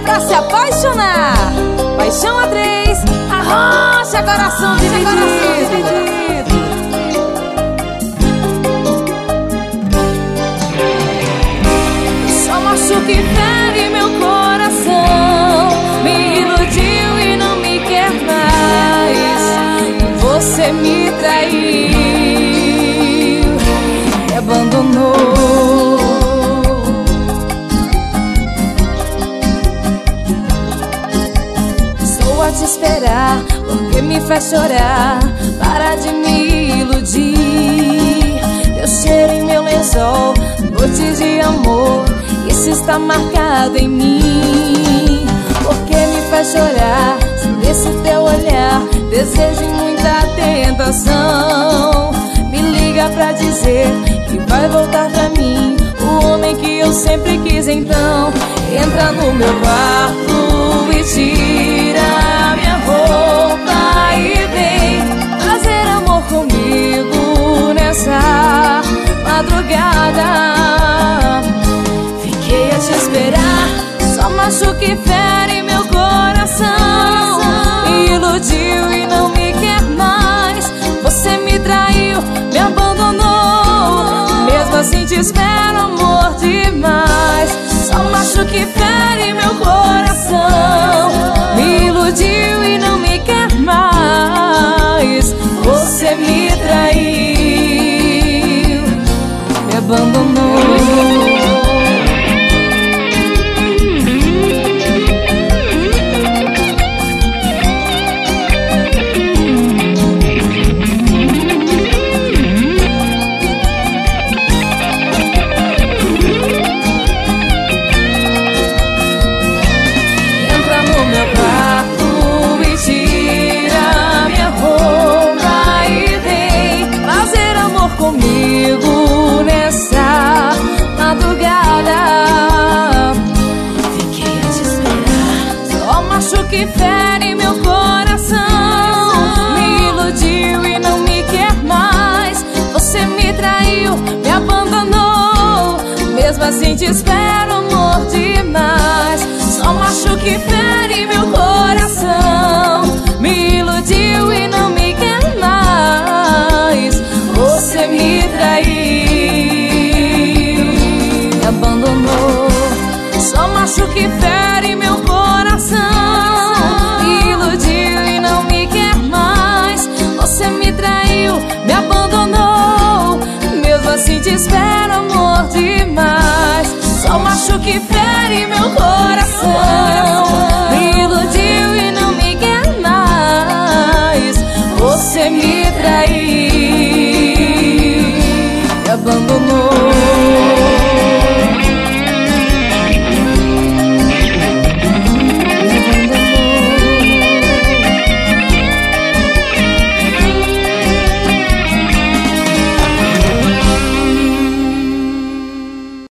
pra se apaixonar. Paixão a três, arrocha coração dividido. Só machuca e fere meu coração. Me iludiu e não me quer mais. Você me traiu, me abandonou. Estou a te esperar, porque me faz chorar. Para de me iludir. Teu cheiro em meu lençol, noites de amor, isso está marcado em mim. Porque me faz chorar, sobre esse teu olhar, desejo e muita tentação. Me liga pra dizer que vai voltar pra mim, o homem que eu sempre quis. Então entra no meu quarto e tira minha roupa e vem fazer amor comigo nessa madrugada. Fiquei a te esperar, só machuca e fere meu coração. Me iludiu e não me quer mais. Você me traiu, me abandonou. Mesmo assim te espero, amor, demais. Só machuca e fere meu coração. Me iludiu e não me quer mais. Você me traiu, me abandonou. Comigo nessa madrugada. Fiquei a te esperar, só machuca e fere meu coração. Me iludiu e não me quer mais. Você me traiu, me abandonou. Mesmo assim te espero, amor, demais. Só machuca e fere meu coração. Me iludiu e não me quer mais. Você me traiu, me abandonou. Só machuca e fere